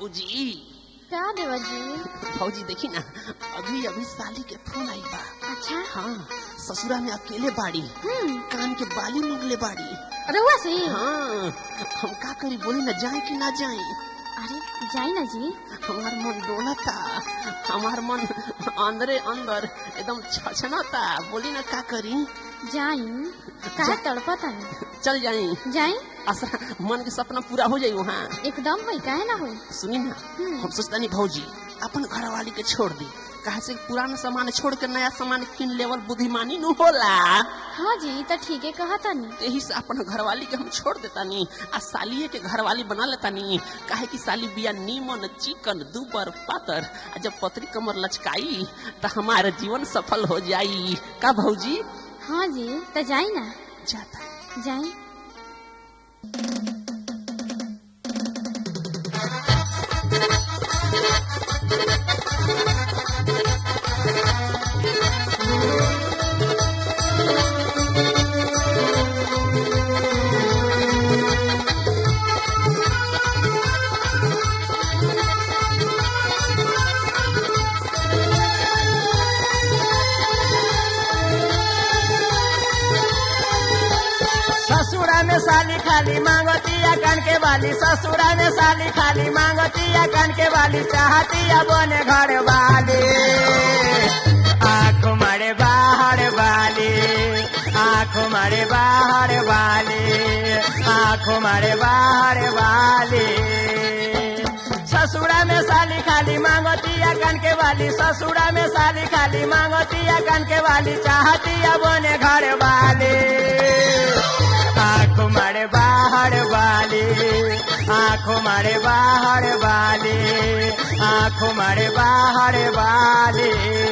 भौजी क्या देवा जी? भौजी देखी ना, अभी अभी साली के फोन आई बा। अच्छा हाँ, ससुरा में अकेले बाड़ी, कान के बाली मुगले बाड़ी। अरे हुआ से? हाँ, हम का करी, बोली ना जाए कि ना जाए? अरे जाई ना जी। हमार मन डोलता, हमार मन अंदरे अंदर एकदम छछनाता, बोली ना का करी? जाई काहे तड़पता नहीं? चल जाई जाई असरा मन के सपना पूरा हो जाई वहाँ। एकदम होई, काहे ना होई? सुनी ना, हम सोचता नहीं भौजी अपन घर वाली के छोड़ दी, कहे से पुराना सामान छोड़ के नया सामान किन लेवल बुद्धिमानी न होला। हाँ जी तो ठीक है कहता नहीं। यही से अपन घर वाली के हम छोड़ देता नहीं, आ सालिये के घर वाली बना लेता नहीं। काहे कि साली बिया नीमन चिकन दुबर पातर, आ जब पतरी कमर लचकाई तो हमारा जीवन सफल हो जाई। का भौजी? हाँ जी तो जाई ना। जाता जाई। ससुरा में साली खाली मांगतिया कान के वाली, ससुरा में साली खाली मांगतिया कान के वाली, चाहतिया बने घर वाली। आँख मारे बाहर वाली, आँख मारे बाहर वाली, आँख मारे बाहर वाली। ससुरा में साली खाली मांगतिया कान के वाली, ससुरा में साली खाली मांगतिया कान के वाली, चाहतिया बने घर वाली। आँख मारे बाहर वाली, आँख मारे बाहर वाली, आँख मारे बाहर वाली।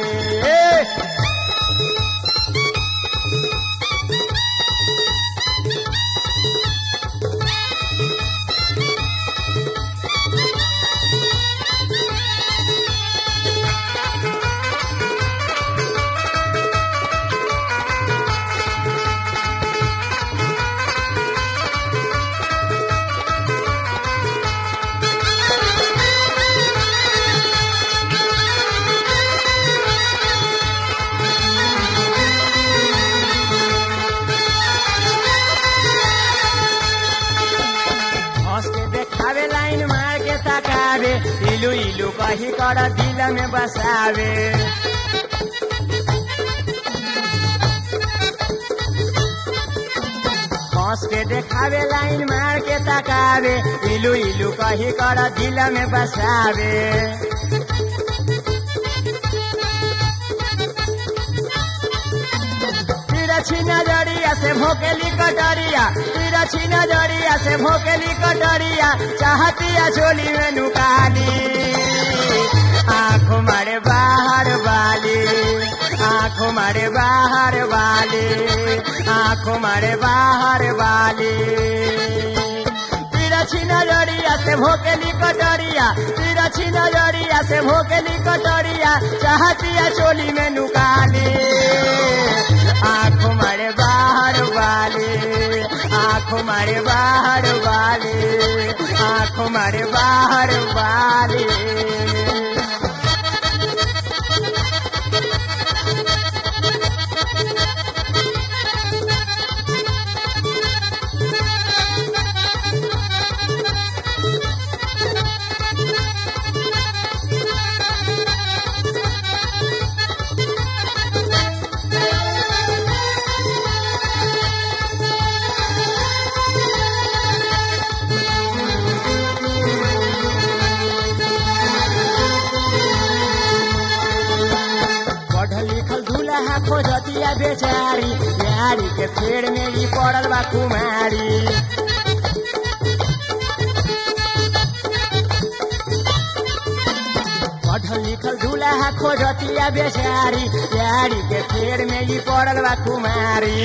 लाइन मार के तकावे, इलू इलू कही कर दिल में बसावे। हंस के देखावे लाइन मार के तकावे, इलू इलू कही कर दिल में बसावे। तिरछी नजरिया से भोकेली कटरिया, तिरछी नजरिया से भोकेली कटरिया, चाहतिया चोली में नुकाली। आँख मारे बाहर वाली, आँख मारे बाहर वाली, आँख मारे बाहर वाली। तिरछी नजरिया से भोकेली कटरिया, तिरछी नजरिया से भोकेली कटरिया, चाहतिया चोली में नुकाली। आँख मारे बाहर वाली, आँख मारे बाहर वाली, आँख मारे बाहर वाली। खोजतिया बेचारी, यारी के फेर में ही पड़ल बा कुमारी। पढ़ल लिखल दूल्हा खोजतिया बेचारी, यारी के फेर में ही पड़ल बा कुमारी।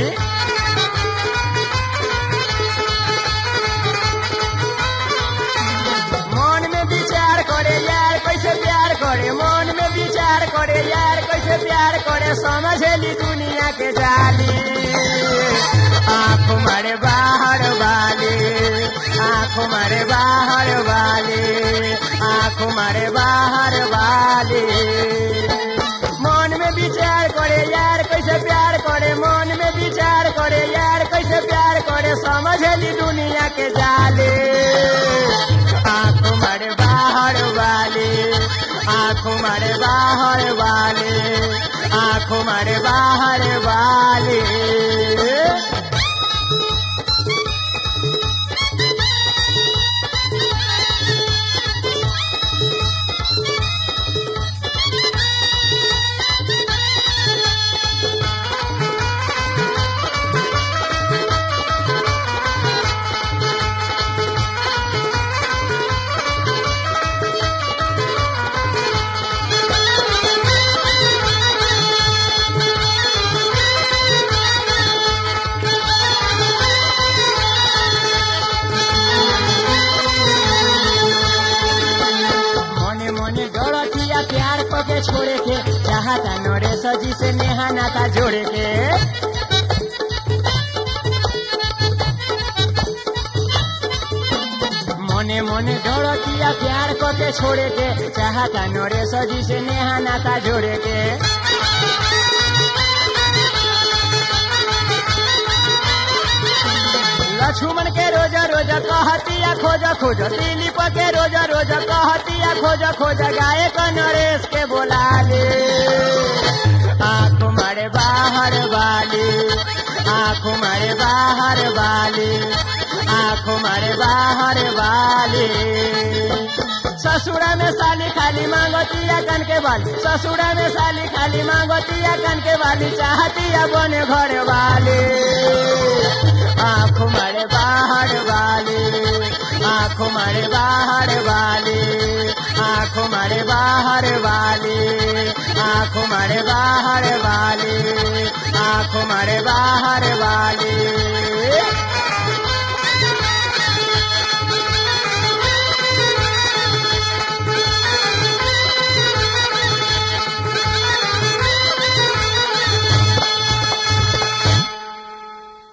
मन में विचार करे यार कैसे प्यार करे, मन में विचार करे यार कैसे प्यार करे, समझेली दुनिया के जाली। आँख मारे बाहर वाली, आँख मारे बाहर वाली, आँखों मारे बाहर वाली। मन में विचार करे यार कैसे प्यार करे, मन में विचार करे यार कैसे प्यार करे, समझली दुनिया के जाले। आँखों मारे बाहर वाली, आँखों मारे बाहर वाली, आँखों मारे बाहर वाली। छोड़े के चाहता नरेश जी से नेहा नाता जोड़े के। मने मने दौड़तिया प्यार करके छोड़े के चाहता नरेश जी से नेहा नाता जोड़े के। लक्ष्मण के रोजा रोजा कहतिया खोजा खोजा, दिलीप के रोजा रोजा कहतिया खोजा खोजा, गाय का नरेश के बोला ले। आँखों मारे बाहर वाली, आँखों मारे बाहर वाली, आँखों मारे बाहर वाली। ससुरा में साली खाली मांगतिया कन के वाली, ससुरा में साली खाली मांगतिया कन के वाली, चाहतिया बने घर वाली। आँखों मारे बाहर वाली, आँखों मारे बाहर वाली, आँखों मारे बाहर वाली, आँखों मारे बाहर वाली, आँखों मारे बाहर वाली।